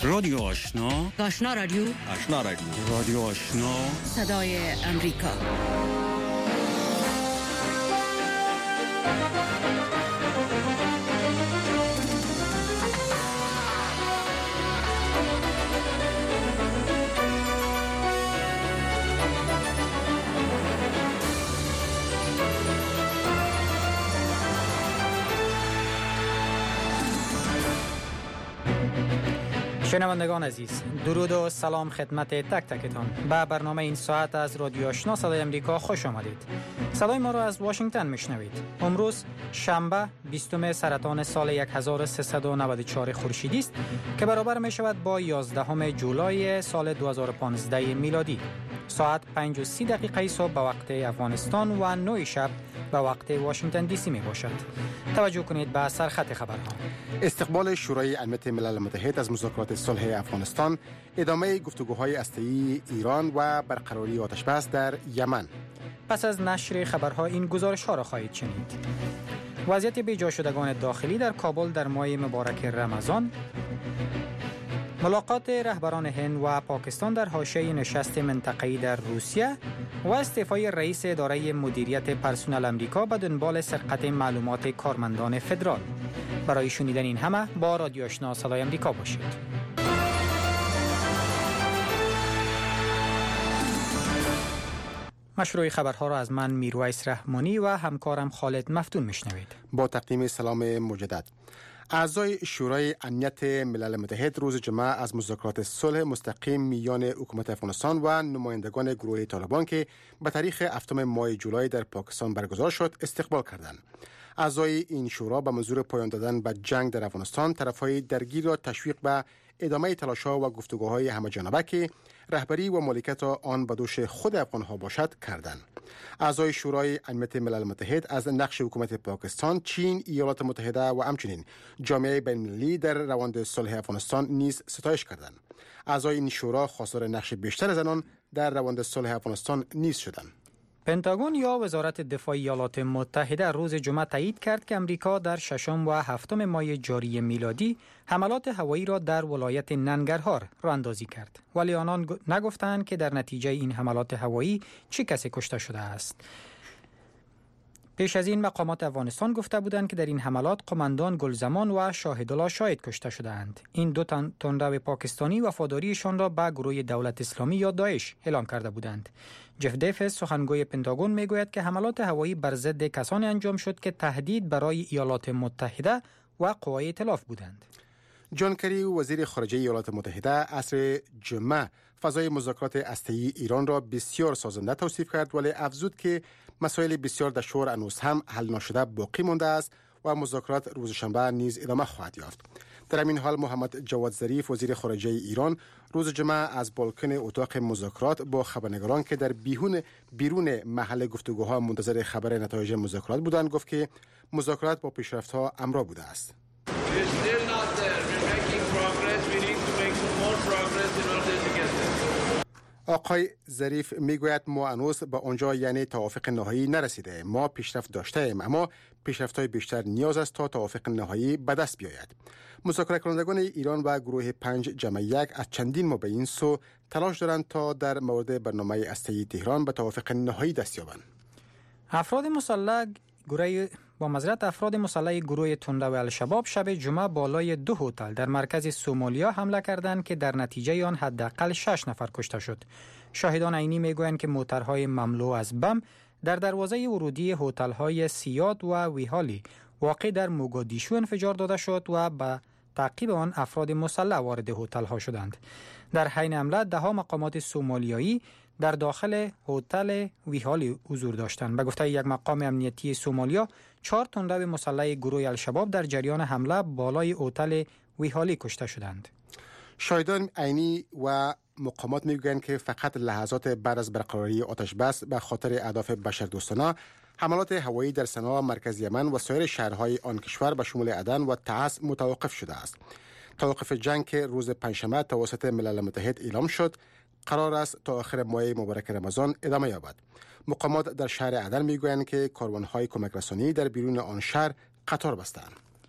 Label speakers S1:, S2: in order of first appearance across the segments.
S1: رادیو آشنا،
S2: آشنا رادیو،
S1: آشنا رادیو، رادیو آشنا،
S2: صدای امریکا.
S3: شنوندگان عزیز، درود و سلام خدمت تک تکتان. به برنامه این ساعت از رادیو آشنا صدای امریکا خوش آمدید. صدای ما را از واشنگتن میشنوید. امروز شنبه 20 سرطان سال 1394 خورشیدی است که برابر می شود با 11 جولای سال 2015 میلادی. ساعت 5:30 صبح به وقت افغانستان و 9 شب به وقت واشنگتن دی سی می باشد. توجه کنید به سرخط خبرها.
S4: استقبال شورای امنیت ملل متحد از مذاکرات صلح افغانستان، ادامه گفتگوهای هسته‌ای ایران و برقراری آتش‌بس در یمن.
S3: پس از نشر خبرها این گزارش ها را خواهید شنید. وضعیت بیجا شدگان داخلی در کابل در ماه مبارک رمضان، ملاقات رهبران هند و پاکستان در حاشیه نشست منطقه‌ای در روسیه و استعفای رئیس اداره مدیریت پرسنل امریکا به دنبال سرقت معلومات کارمندان فدرال. برای شنیدن این همه با رادیو آشنا صدای امریکا باشید. مشروع خبرها را از من میرویس رحمانی و همکارم خالد مفتون میشنوید.
S4: با تقدیم سلام مجدد. اعضای شورای امنیت ملل متحد روز جمعه از مذاکرات صلح مستقیم میان حکومت افغانستان و نمایندگان گروه طالبان که به تاریخ 7 ماه جولای در پاکستان برگزار شد استقبال کردند. اعضای این شورا به منظور پایان دادن به جنگ در افغانستان طرفهای درگیر را تشویق به ادامه تلاش‌ها و گفتگوهای همه‌جانبه که رهبری و مالکیت آن به دوش خود افغان‌ها باشد کردند. اعضای شورای امنیت ملل متحد از نقش حکومت پاکستان، چین، ایالات متحده و همچنین جامعه بین‌المللی در روند صلح افغانستان نیز ستایش کردند. اعضای این شورا خواستار نقش بیشتر از آنان در روند صلح افغانستان نیز شدند.
S3: پنتاگون یا وزارت دفاع ایالات متحده روز جمعه تایید کرد که امریکا در 6 و 7 ماه جاری میلادی حملات هوایی را در ولایت ننگرهار راه اندازی کرد، ولی آنان نگفتند که در نتیجه این حملات هوایی چه کسی کشته شده است. پیش از این مقامات افغانستان گفته بودند که در این حملات قماندان گلزمان و شاهدالله شاهد کشته شده‌اند. این دو تندرو پاکستانی وفاداریشان را به گروه دولت اسلامی یا داعش اعلام کرده بودند. جف دیویس سخنگوی پنتاگون میگوید که حملات هوایی بر ضد کسانی انجام شد که تهدید برای ایالات متحده و قوای ائتلاف بودند.
S4: جان کری وزیر خارجه ایالات متحده عصر جمعه فضای مذاکرات هسته‌ای ایران را بسیار سازنده توصیف کرد، ولی افزود که مسائل بسیار دشوار هنوز هم حل نشده باقی مانده است و مذاکرات روز شنبه نیز ادامه خواهد یافت. در همین حال محمد جواد ظریف وزیر خارجه ایران روز جمعه از بالکن اتاق مذاکرات با خبرنگاران که در بیرون محل گفتگوها منتظر خبر نتایج مذاکرات بودند گفت که مذاکرات با پیشرفت‌ها همراه بوده است. آقای ظریف میگوید ما هنوز به آنجا یعنی توافق نهایی نرسیده. ما پیشرفت داشته ایم، اما پیشرفت‌های بیشتر نیاز است تا توافق نهایی به دست بیاید. مذاکره کنندگان ایران و گروه 5 جمع 1 از چندین ماه به این سو تلاش دارند تا در مورد برنامه هسته‌ای تهران به توافق نهایی دست یابند.
S3: افراد مسلح گروه تندرو الشباب شب جمعه بالای 2 هتل در مرکز سومالیا حمله کردند که در نتیجه آن حداقل 6 نفر کشته شد. شاهدان عینی میگویند که موترهای مملو از بم در دروازه ورودی هتل‌های سیاد و ویهالی واقع در موگادیشو انفجار داده شد و به تعقیب آن افراد مسلح وارد هتل‌ها شدند. در حین حمله 10 مقامات سومالیایی در داخل هتل ویهالی حضور داشتند. به گفته یک مقام امنیتی سومالیا 4 تندرو مسلح گروه الشباب در جریان حمله بالای هتل ویهالی کشته شدند.
S4: شاهدان عینی و مقامات میگویند که فقط لحظات بعد از برقراری آتش‌بس به خاطر اهداف بشردوستانه حملات هوایی در سنا، مرکز یمن و سایر شهرهای آن کشور به شمول عدن و تعز متوقف شده است. توقف جنگ که روز پنجشنبه توسط ملل متحد اعلام شد قرار است تا آخر ماه مبارک رمضان ادامه یابد. مقامات در شهر عدن میگویند که کاروان‌های کمک رسانی در بیرون آن شهر قطار بستند.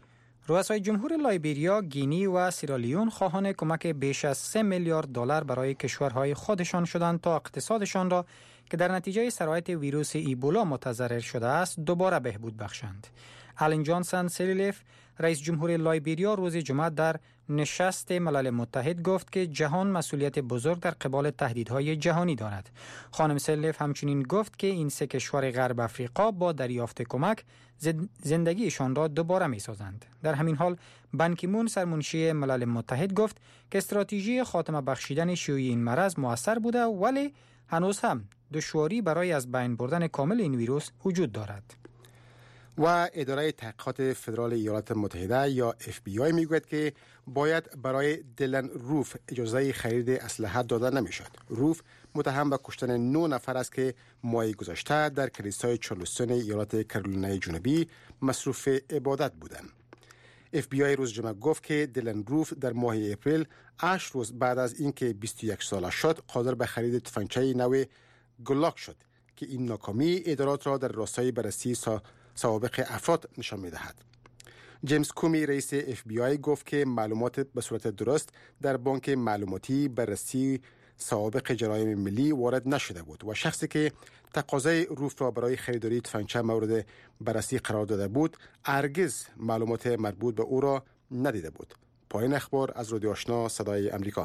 S3: رؤسای جمهور لایبریا، گینی و سیرالیون خواهان کمک بیش از 3 میلیارد دلار برای کشورهای خودشان شدند تا اقتصادشان را که در نتیجه سرایت ویروس ایبولا متضرر شده است دوباره بهبود بخشند. آلن جانسون سیرلیف، رئیس جمهور لایبریا، روز جمعه در نشست ملل متحد گفت که جهان مسئولیت بزرگ در قبال تهدیدهای جهانی دارد. خانم سیرلیف همچنین گفت که این سه کشور غرب افریقا با دریافت کمک زندگیشان را دوباره می‌سازند. در همین حال بان کی مون، سرمنشی ملل متحد، گفت که استراتژی خاتمه بخشیدن شیوع این مرض موثر بوده، ولی هنوز هم دشواری برای از بین بردن کامل این ویروس وجود دارد.
S4: و اداره تحقیقات فدرال ایالات متحده یا FBI میگوید که باید برای دیلن روف اجازه خرید اسلحه داده نمیشد. روف متهم به کشتن 9 نفر است که ماه گذشته در کلیسای چارلستون ایالات کارولینای جنوبی مصروف عبادت بودند. FBI روز جمعه گفت که دیلن روف در ماه اپریل 8 روز بعد از اینکه 21 ساله شد قادر به خرید تفنگچه نو گلاک شد که این ناکامی ادارات را در راستای بررسی سوابق افراد نشان می‌دهد. جیمز کومی، رئیس FBI، گفت که معلومات به صورت درست در بانک معلوماتی بررسی سوابق جرایم ملی وارد نشده بود و شخصی که تقاضای روف را برای خریداری تفنگچه مورد بررسی قرار داده بود هرگز معلومات مربوط به او را ندیده بود. پایان اخبار از رادیو آشنا صدای امریکا.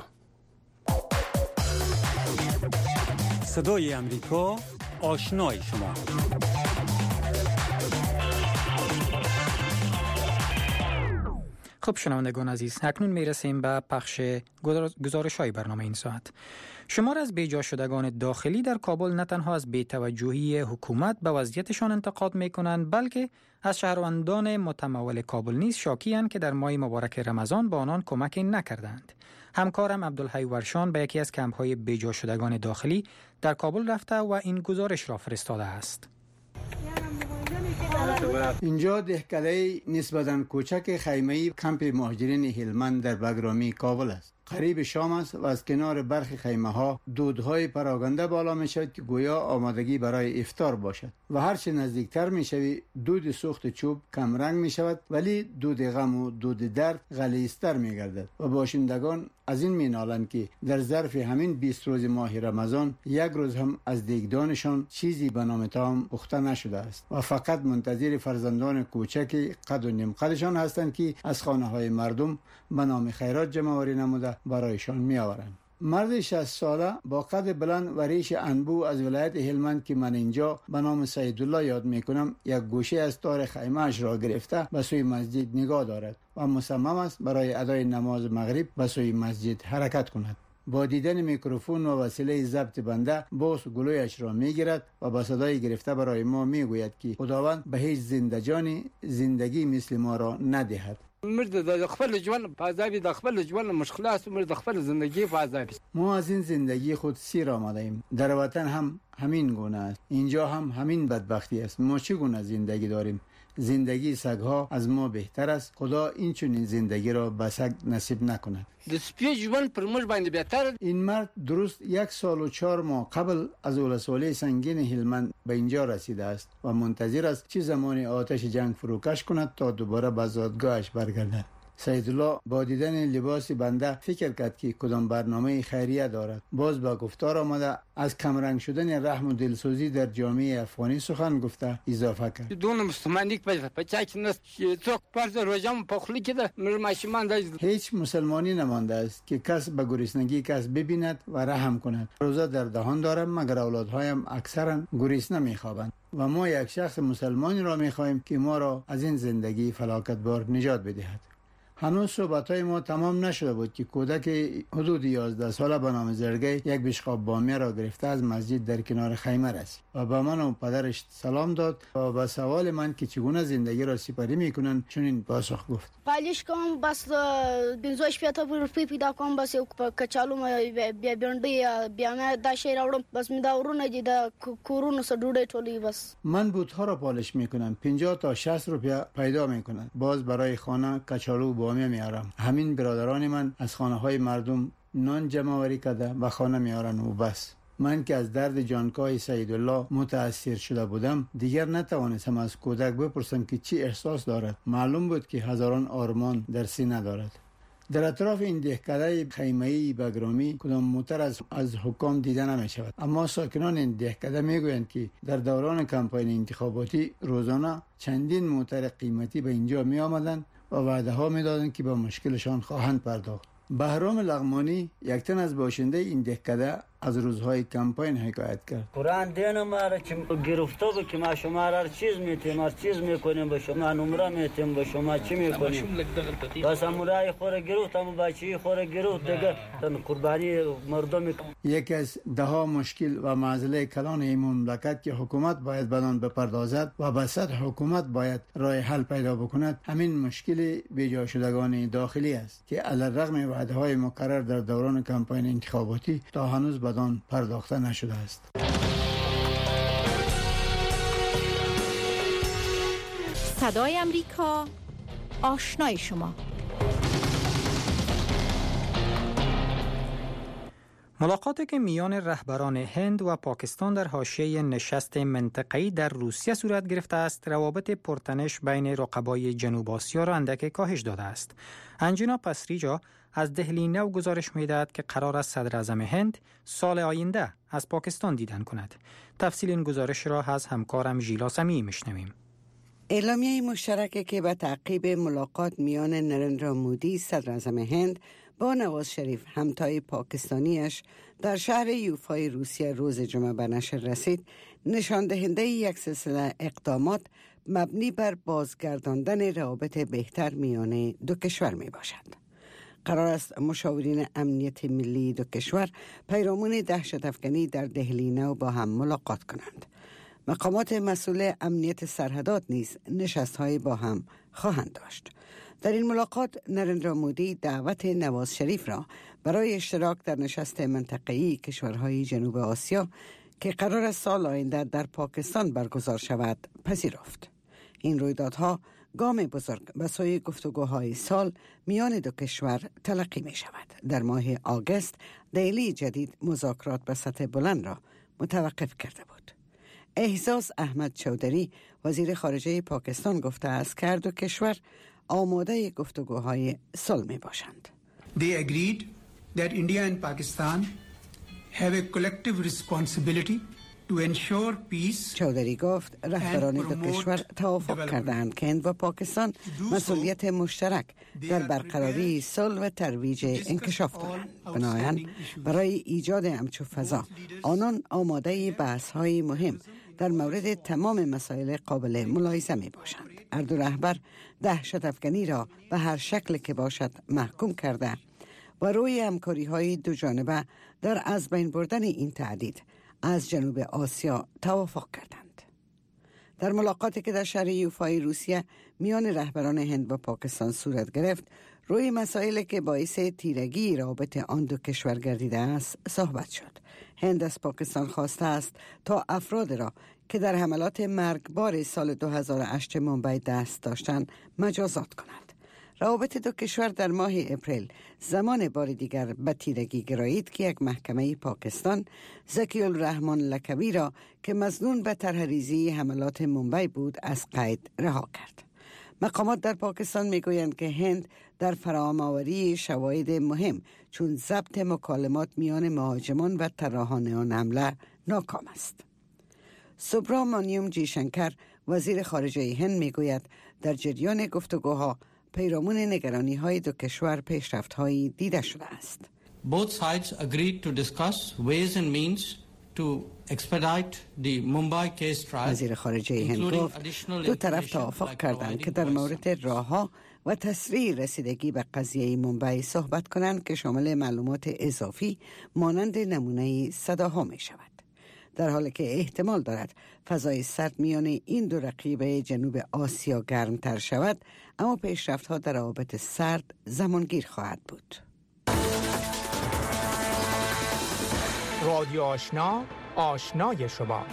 S1: صدای امریکا، آشنای شما.
S3: خب شنوندگان عزیز، اکنون میرسیم به پخش گزارش‌های برنامه این ساعت. شمار از بیجا شدگان داخلی در کابل نه تنها از بی‌توجهی حکومت به وضعیتشان انتقاد می‌کنند، بلکه از شهروندان متمول کابل نیز شاکی‌اند که در ماه مبارک رمضان به آنان کمک نکردند. همکارم عبدالحی ورشان به یکی از کمپ‌های بیجا شدگان داخلی در کابل رفته و این گزارش را فرستاده است.
S5: اینجا دهکده نسبتاً کوچک خیمه‌ای کمپ مهاجرین هلمند در بگرامی کابل است. قریب شام است و از کنار برخی خیمه‌ها دودهای پراکنده بالا می‌شود که گویا آمادگی برای افطار باشد و هرچه نزدیکتر می‌شوی دود سوخت چوب کم رنگ می‌شود، ولی دود غم و دود درد غلیظتر می‌گردد و باشندگان از این می‌نالند که در ظرف همین 20 روز ماه رمضان یک روز هم از دیگدانشان چیزی به نام طعام پخته نشده است و فقط منتظر فرزندان کوچک قد و نیم قدشان هستند که از خانه‌های مردم به نام خیرات جمع‌آوری نموده برایشان می‌آورند. مرد 60 ساله با قد بلند و ریش انبو از ولایت هلمند که من اینجا به نام سیدالله یاد میکنم، یک گوشه از تار خیمه‌اش را گرفته به سوی مسجد نگاه دارد و مصمم است برای ادای نماز مغرب به سوی مسجد حرکت کند. با دیدن میکروفون و وسیله ضبط بنده باز گلویش را میگیرد و با صدای گرفته برای ما میگوید که خداوند به هیچ زندجانی زندگی مثل ما را ندهد.
S6: مرد د خپل ژوند په عذاب د خپل ژوند مشخلاص مرد خپل زندگی په عذاب.
S5: ما از این زندگی خود سیر آمده ایم. در وطن هم همین گونه است، اینجا هم همین بدبختی است. ما چگونه زندگی داریم؟ زندگی سگ‌ها از ما بهتر است. خدا این چنین زندگی را به سگ نصیب نکند.
S6: د سپی ژوند پر موږ باندې بهتر.
S5: این مرد درست 1 سال و 4 ماه قبل از ولسوالی سنگین هلمند به اینجا رسیده است و منتظر است چه زمانی آتش جنگ فروکش کند تا دوباره به زادگاهش برگردد. سیدالله با دیدن لباس بنده فکر کرد که کدام برنامه خیریه دارد. باز با گفتار آمده از کمرنگ شدن رحم و دلسوزی در جامعه افغانی سخن گفته اضافه کرد.
S6: دون مسلمانی په چاچ نس څوک پرز روزم په خلی کې ده ماشومان ده.
S5: هیچ مسلمانی نمانده است که کس به گریسنگی کس ببیند و رحم کند. روزه در دهان دارم مگر اولادهایم اکثرا گریسنه میخوابند و ما یک شخص مسلمانی را میخواهیم که ما را از این زندگی فلاکتبار نجات بدهد. هنوز صحبت‌های ما تمام نشده بود که کودک حدود 11 ساله به نام زرگی یک بشقاب بامیه را گرفته از مسجد در کنار خیمه رسید و به من و پدرش سلام داد و به سوال من که چگونه زندگی را سپری میکنن چنین پاسخ گفت.
S7: پالیش کوم بس بنزوش پیاته روپی پیدا کوم بس کچالو بیا بنډي بیا ما دا شی راوړم بس می دا ورونه دي دا کورونو سره ډوډۍ ټولې بس. من بوت‌ها را پالش میکنم 50 تا 60 روپیه پیدا میکنن. باز برای خانه کچالو بامیه میارم. همین برادران من از خانه های مردم نان جمع آوری کرده و خانه میارن و بس.
S5: من که از درد جانکاه سیدالله متاثر شده بودم، دیگر نتوانستم از کودک بپرسم که چی احساس دارد. معلوم بود که هزاران آرمان در سینه دارد. در اطراف این دهکده خیمه‌ای بگرامی کدام موتر از حکام دیده نمی شود، اما ساکنان این دهکده می گویند که در دوران کمپاین انتخاباتی روزانه چندین موتر قیمتی به اینجا می آمدند و وعده ها می دادند که به مشکلشان خواهند پرداخت. بهرام لغمانی یک تن از باشنده این دهکده از روزهای کمپاین حکایت کرد.
S8: قرآن دین ما را که گرفته بود که ما شما را چیز میکنیم به شما نمره میتیم به شما چی میکنیم بس امورای خوره گرفت اما بچه‌ای خوره گرفت دیگه تن قربانی مردم.
S5: یکی از ده مشکل و معضله کلان این مملکت که حکومت باید بدان بپردازد و بسط حکومت باید راه حل پیدا بکند همین مشکل بیجا شدگان داخلی است که علیرغم وعده‌های مکرر در دوران کمپاین انتخاباتی تا هنوز بدان پرداخته نشده است.
S2: صدای امریکا، آشنای شما.
S3: ملاقاتی که میان رهبران هند و پاکستان در حاشیه نشست منطقه‌ای در روسیه صورت گرفته است، روابط پرتنش بین رقبای جنوب آسیا را اندک کاهش داده است. انجنا پسریجا از دهلی نو گزارش می‌دهد که قرار است صدر اعظم هند سال آینده از پاکستان دیدن کند. تفصیل این گزارش را از همکارم ژیلا سمیعی میشنویم.
S9: اعلامیه مشترکی که به تعقیب ملاقات میان نریندرا مودی صدر اعظم هند با نواز شریف همتای پاکستانیش در شهر یوفای روسیه روز جمعه به نشر رسید، نشان دهنده یک سلسله اقدامات مبنی بر بازگرداندن روابط بهتر میان دو کشور می باشد. قرار است مشاورین امنیت ملی دو کشور پیرامون دهشت افکنی در دهلی نو با هم ملاقات کنند. مقامات مسئول امنیت سرحدات نیز نشست‌های با هم خواهند داشت. در این ملاقات نریندرا مودی دعوت نواز شریف را برای اشتراک در نشست منطقه‌ای کشورهای جنوب آسیا که قرار است سال آینده در پاکستان برگزار شود پذیرفت. این رویدادها گام بزرگ به سوی گفتگوهای سال میان دو کشور تلقی می شود. در ماه آگوست دهلی جدید مذاکرات به سطح بلند را متوقف کرده بود. احساس احمد چودری وزیر خارجه پاکستان گفته است که هر دو کشور آماده گفتگوهای صلح می باشند.
S10: They agreed that India and Pakistan have a collective responsibility to ensure peace.
S9: چودری گفت رهبران دو کشور توافق کردند که هند و پاکستان مسئولیت مشترک در برقراری صلح و ترویج انکشاف دارند. بنابراین برای ایجاد همچو فضا آنان آماده بحث‌های مهم در مورد تمام مسائل قابل ملاحظه می باشند. هر دو رهبر دهشت افکنی را به هر شکل که باشد محکوم کرده و روی همکاری‌های دو جانبه در از بین بردن این تهدید از جنوب آسیا توافق کردند. در ملاقاتی که در شهر یوفای روسیه میان رهبران هند و پاکستان صورت گرفت، روی مسائلی که باعث تیرگی رابطه آن دو کشور گردیده است صحبت شد. هند از پاکستان خواسته است تا افراد را که در حملات مرگبار سال 2008 ممبئی دست داشتند مجازات کند. روابط دو کشور در ماه اپریل زمان بار دیگر به تیرگی گرایید که یک محکمه پاکستان ذکی الرحمن لکوی را که مظنون به طرح‌ریزی حملات ممبئی بود از قید رها کرد. مقامات در پاکستان میگویند که هند در فراهم‌آوری شواهد مهم چون ضبط مکالمات میان مهاجمان و طراحان آن حمله ناکام است. سوبرامانیوم جیشنکر وزیر خارجه هند میگوید در جریان گفتگوها پیرامون نگرانی‌های دو کشور پیشرفت‌هایی دیده شده است.
S11: Both sides agreed to discuss ways and means to expedite the Mumbai case trial.
S9: وزیر خارجه هند گفت دو طرف توافق کردند که در مورد راه‌ها و تسریع رسیدگی به قضیه ممبئی صحبت کنند که شامل معلومات اضافی مانند نمونه صداها می شود. در حالی که احتمال دارد فضای سرد میان این دو رقیب جنوب آسیا گرمتر شود، اما پیشرفت‌ها در روابط سرد زمانگیر خواهد بود.
S12: رادیو آشنا، آشنای شما.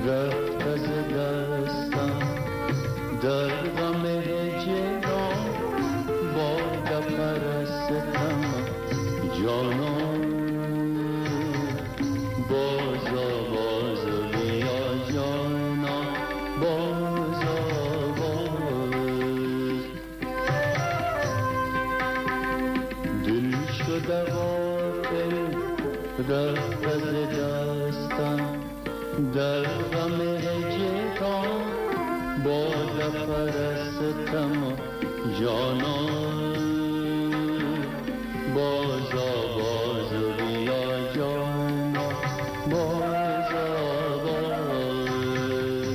S13: رفت از دستم در غم هجران باد پرستم جانان باز آواز بیا جانان باز آواز دل شده غافل رفت از دستم در غم هجران باد پرستم جانان باز آواز بیا جانان باز آواز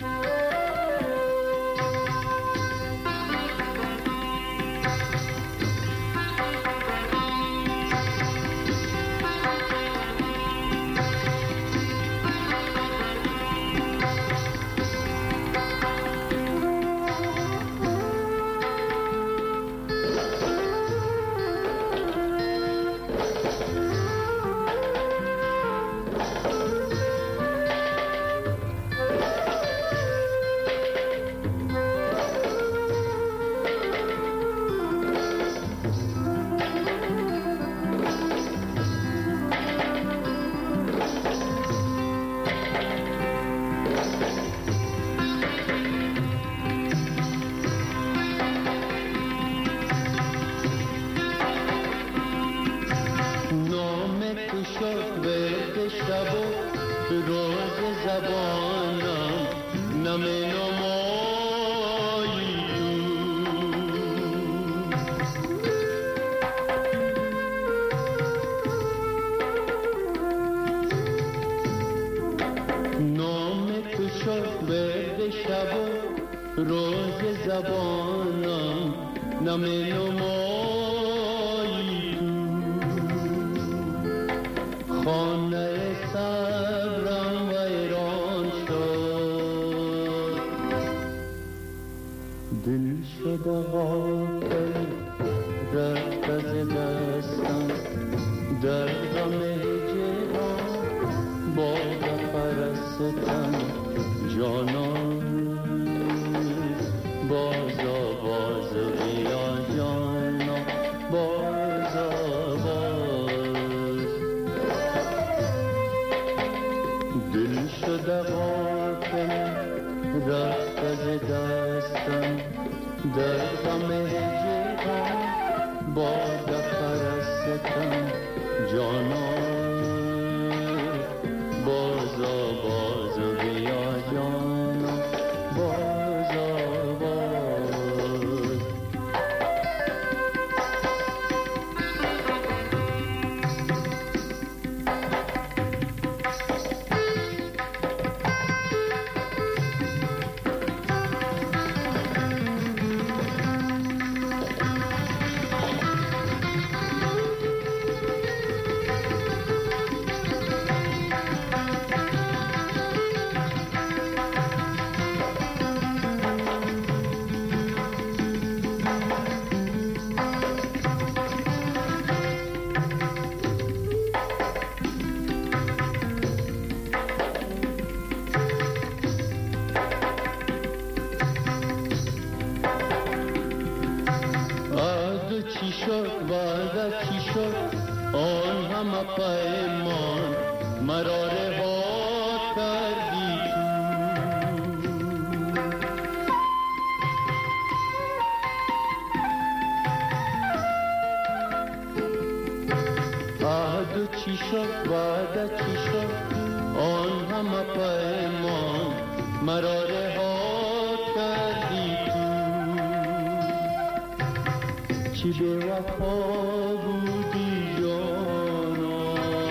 S13: روز زبانم نم نمایی تو خانه صبرم ویران شد دل شده غافل رفت از دستم در غم هجران باد پرستم جانان باز آواز بیا جانا باز آواز دل شده غافل رفت از دستم در غم هجران باد پرستم جانان باز آواز بیا جانا باز چی شد وعده چی شد آن همه پیمان مرا رها کردی تو عهد چی شد وعده چی شد آن همه پیمان مرا رها کردی چی به وفا بودی جانا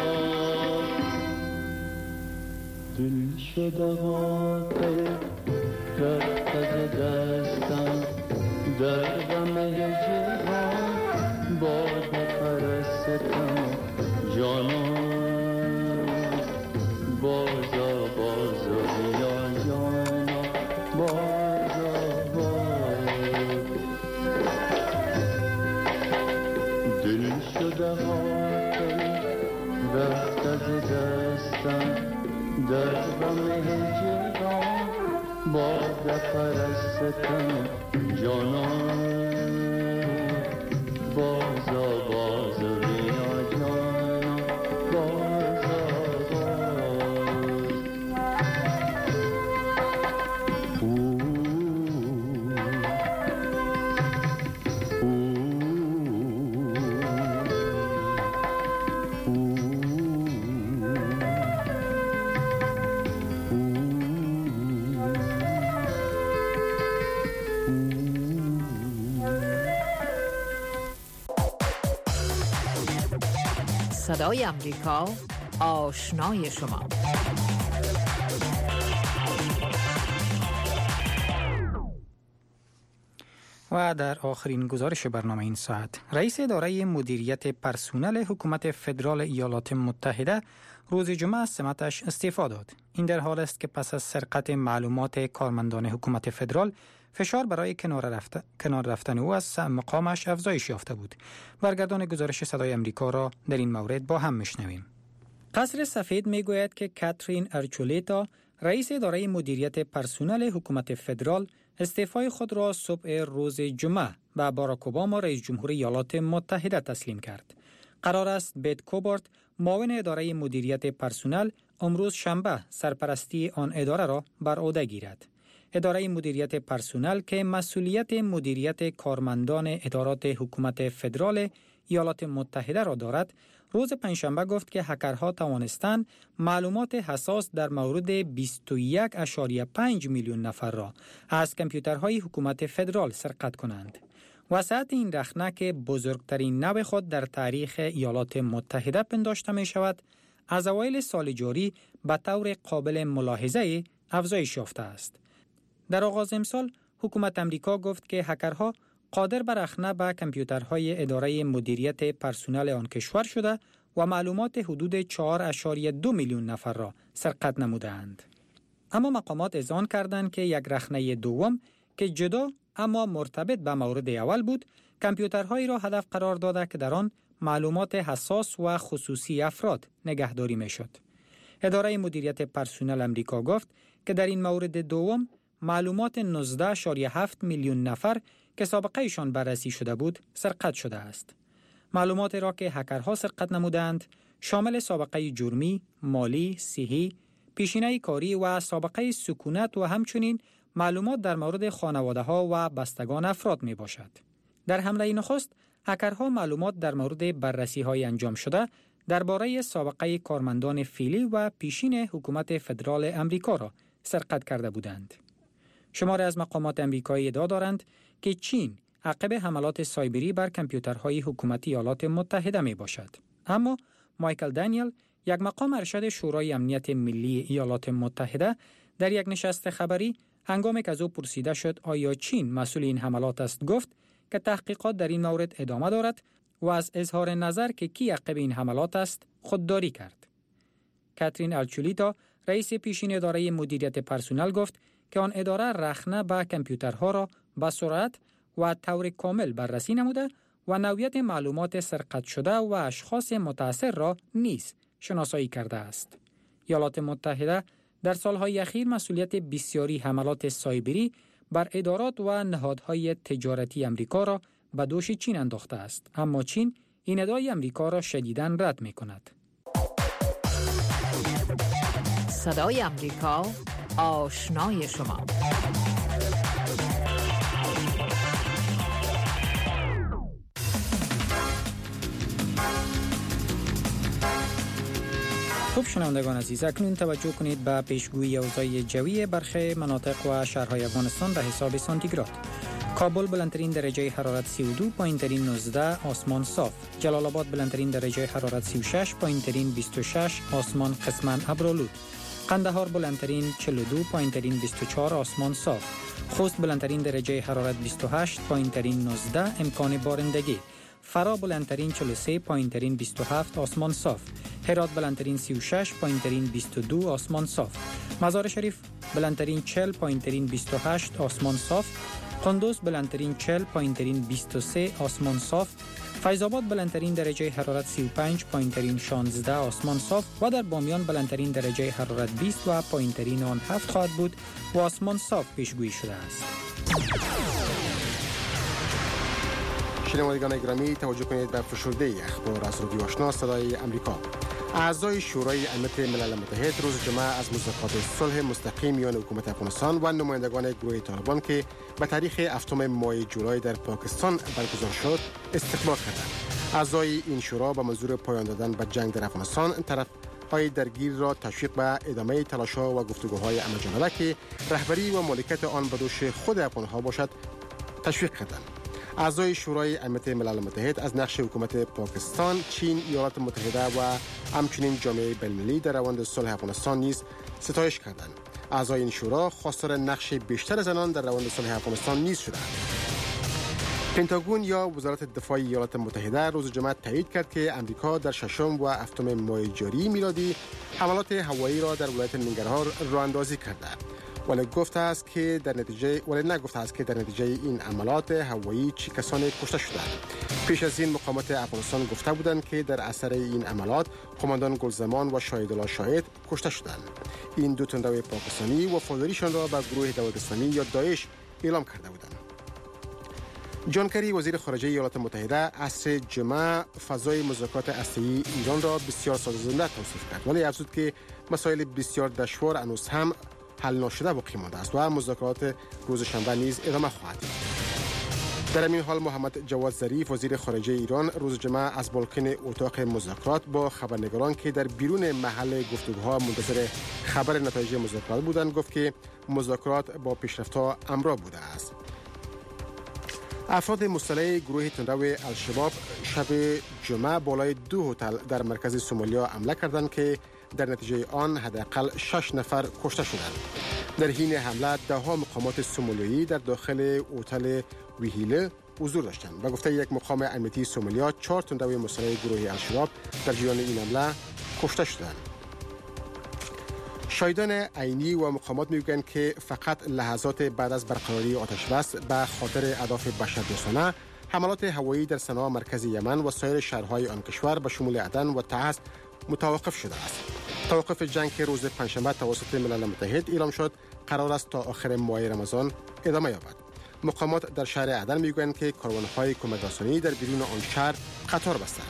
S13: دل شده غافل رفت از دستم در غم هجران باد پرستم جانان باز باز بیا جانا باز دل شده غافل رفت از دستم در غم هجران باز پرستم جانان بازا بیا جانان
S2: صدای امریکا آشنای شما.
S3: و در آخرین گزارش برنامه این ساعت، رئیس اداره مدیریت پرسونل حکومت فدرال ایالات متحده روز جمعه از سمتش استعفا داد. این در حال است که پس از سرقت معلومات کارمندان حکومت فدرال فشار برای کنار رفتن او از مقامش افزایش یافته بود. برگردان گزارش صدای امریکا را در این مورد با هم میشنویم. قصر سفید میگوید که کاترین ارچولیتا، رئیس اداره مدیریت پرسونل حکومت فدرال، استعفای خود را صبح روز جمعه به باراک اوباما رئیس جمهور ایالات متحده تسلیم کرد. قرار است بیت کوبارت، معاون اداره مدیریت پرسونل، امروز شنبه سرپرستی آن اداره را بر عهده گیرد. اداره مدیریت پرسونل که مسئولیت مدیریت کارمندان ادارات حکومت فدرال ایالات متحده را دارد، روز پنجشنبه گفت که هکرها توانستند معلومات حساس در مورد 21.5 میلیون نفر را از کامپیوترهای حکومت فدرال سرقت کنند. وسعت این رخنه که بزرگترین نوع خود در تاریخ ایالات متحده پنداشته می شود، از اوایل سال جاری به طور قابل ملاحظه افزایش یافته است. در آغاز امسال حکومت امریکا گفت که هکرها قادر بر رخنه به کامپیوترهای اداره مدیریت پرسونل آن کشور شده و معلومات حدود 4.2 میلیون نفر را سرقت نمودند. اما مقامات اذعان کردند که یک رخنه دوم که جدا اما مرتبط به مورد اول بود، کامپیوترهایی را هدف قرار داده که در آن معلومات حساس و خصوصی افراد نگهداری میشد. اداره مدیریت پرسونل امریکا گفت که در این مورد دوم معلومات 19.7 میلیون نفر که سابقه ایشان بررسی شده بود سرقت شده است. معلومات را که هکرها سرقت نمودند شامل سابقه جرمی، مالی، صحی، پیشینه کاری و سابقه سکونت و همچنین معلومات در مورد خانواده ها و بستگان افراد می باشد. در حمله نخست هکرها معلومات در مورد بررسی های انجام شده درباره سابقه کارمندان فعلی و پیشین حکومت فدرال امریکا را سرقت کرده بودند. شماری از مقامات امریکایی ادعا دارند که چین عقب حملات سایبری بر کامپیوترهای حکومتی ایالات متحده می باشد. اما مایکل دانیل، یک مقام ارشد شورای امنیت ملی ایالات متحده، در یک نشست خبری هنگامی که از او پرسیده شد آیا چین مسئول این حملات است، گفت که تحقیقات در این مورد ادامه دارد و از اظهار نظر که کی عقب این حملات است خودداری کرد. کاترین ارچولیتا، رئیس پیشین اداره مدیریت پرسونل، گفت که آن اداره رخنه به کامپیوترها را با سرعت و طور کامل بررسی نموده و نوعیت معلومات سرقت شده و اشخاص متاثر را نیز شناسایی کرده است. ایالات متحده در سالهای اخیر مسئولیت بسیاری حملات سایبری بر ادارات و نهادهای تجارتی امریکا را به دوش چین انداخته است، اما چین این ادعای امریکا را شدیداً رد می‌کند.
S2: صدای امریکا آشنای شما.
S3: خوب شنوندگان عزیز، اکنون توجه کنید به پیشگویی اوضاع جوی برخی مناطق و شهرهای افغانستان به حساب سانتیگراد. کابل بلندترین درجه حرارت 32، پایینترین 19، آسمان صاف. جلال آباد بلندترین درجه حرارت 36، پایینترین 26، آسمان قسماً ابرآلود. قندهار بلندترین 42، پایینترین 24، آسمان صاف. خوست بلندترین درجه حرارت 28، پایینترین 19، امکان بارندگی. فرا بلندترین 43، پایینترین 27، آسمان صاف. هرات بلندترین 36، پایینترین 22، آسمان صاف. مزار شریف بلندترین 40، پایینترین 28، آسمان صاف. قندوز بلندترین 40، پایینترین 23، آسمان صاف. فیض آباد بلندترین درجه حرارت 35، پایینترین 16، آسمان صاف و در بامیان بلندترین درجه حرارت 20 و پایینترین آن 7 خواهد بود و آسمان صاف پیشگویی شده است.
S4: شنوندگان گرامی توجه کنید به فشرده اخبار از رادیو آشنا صدای امریکا. اعضای شورای امنیت ملل متحد روز جمعه از مذاکرات صلح مستقیم میان حکومت افغانستان و نمایندگان گروه طالبان که به تاریخ 7 ماه جولای در پاکستان برگزار شد استقبال کردند. اعضای این شورا با منظور پایان دادن به جنگ در افغانستان طرف‌های درگیر را تشویق به ادامه تلاش‌ها و گفتگوهای امن‌جانبه که رهبری و مالکیت آن به دوش خود افغان‌ها باشد تشویق کردند. اعضای شورای امنیت ملل متحد از نقش حکومت پاکستان، چین، ایالات متحده و همچنین جامعه بین‌المللی در روند صلح افغانستان نیز ستایش کردند. اعضای این شورا خواستار نقش بیشتر زنان در روند صلح افغانستان نیز شدند. پنتاگون یا وزارت دفاع ایالات متحده روز جمعه تایید کرد که امریکا در 6 و 7 ماه جاری میلادی حملات هوایی را در ولایت ننگرهار راه‌اندازی کرده. ولی نگفته است که در نتیجه این عملات هوایی چه کسانی کشته شدند. پیش از این مقامات افغانستان گفته بودند که در اثر این عملات قماندان گلزمان و شاهدالله شاهد کشته شدند. این دو تندرو پاکستانی وفاداریشان را به گروه دولت اسلامی یا داعش اعلام کرده بودند. جان کری وزیر خارجه ایالات متحده عصر جمعه فضای مذاکرات هسته‌ای ایران را بسیار سازنده توصیف کرد، ولی افزود که مسائل بسیار دشوار هنوز هم حل نشده باقی مانده است و مذاکرات روز شنبه نیز ادامه خواهد یافت. در این حال محمد جواد ظریف وزیر خارجه ایران روز جمعه از بالکن اتاق مذاکرات با خبرنگاران که در بیرون محل گفتگوها منتظر خبر نتایج مذاکرات بودند گفت که مذاکرات با پیشرفت‌ها همراه بوده است. افراد مسلح گروه تندرو الشباب شب جمعه بالای 2 هتل در مرکز سومالیا حمله کردند که در نتیجه آن حداقل 6 نفر کشته شدند. در حین حمله 10 مقامات سومالیایی در داخل هتل ویهیله حضور داشتند. به گفته یک مقام امنیتی سومالیا 4 تندرو مسلح گروه الشباب در جریان این حمله کشته شدند. شاهدان عینی و مقامات میگویند که فقط لحظات بعد از برقراری آتش بس به خاطر اهداف بشردوستانه حملات هوایی در صنعا مرکز یمن و سایر شهرهای آن کشور به شمول عدن و تعز متوقف شده است. توقف جنگ که روز پنجشنبه توسط ملل متحد اعلام شد قرار است تا آخر ماه رمضان ادامه یابد. مقامات در شهر عدن میگویند که کاروانهای کمک رسانی در بیرون آن شهر قطار بستند.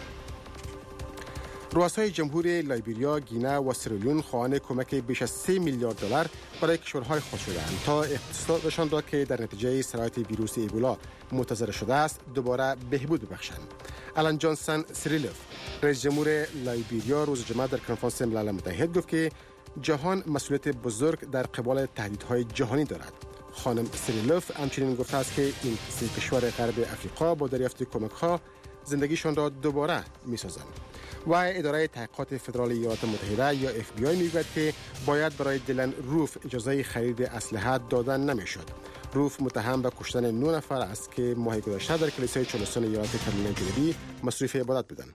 S4: رؤسای جمهور لایبریا، گینه و سیرالیون خواهان کمک بیش از 3 میلیارد دلار برای کشورهای خود شدند تا اقتصادشان را که در نتیجه سرایت ویروس ایبولا متضرر شده است دوباره بهبود ببخشند. آلن جانسون سیریلوف رئیس جمهور لایبریا روز جمعه در کنفرانس ملل متحد گفت که جهان مسئولیت بزرگ در قبال تهدیدهای جهانی دارد. خانم سیریلوف همچنین گفته است که این 3 کشور غرب افریقا با دریافت کمک‌ها زندگیشان را دوباره می‌سازند. و اداره تحقیقات فدرال ایالات متحده یا FBI میگوید که باید برای دیلن روف اجازه خرید اسلحه دادن نمیشد. روف متهم به کشتن 9 نفر است که ماه گذشته در کلیسای چالستان ایالات کارولینای جنوبی مصروف عبادت بودند.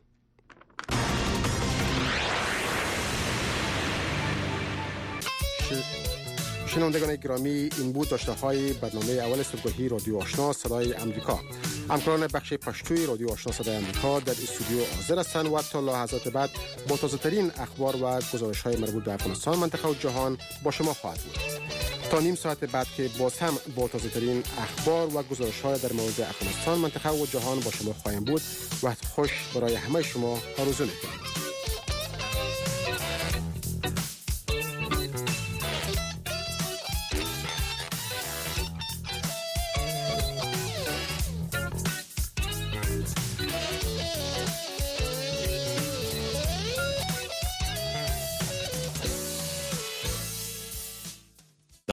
S4: شنوندگان گرامی، این بود داشته‌های برنامه اول صبحگاهی رادیو آشنا صدای امریکا. همکاران بخش پشتوی رادیو آشنا صدای امریکا در استودیو حاضر هستند و تا لحظات بعد با تازه‌ترین اخبار و گزارش‌های مربوط به افغانستان، منطقه و جهان با شما خواهد بود. تا نیم ساعت بعد که باز هم با تازه‌ترین اخبار و گزارش‌های در مورد افغانستان، منطقه و جهان با شما خواهیم بود. وقت خوش برای همه شما آرزو می‌کنم.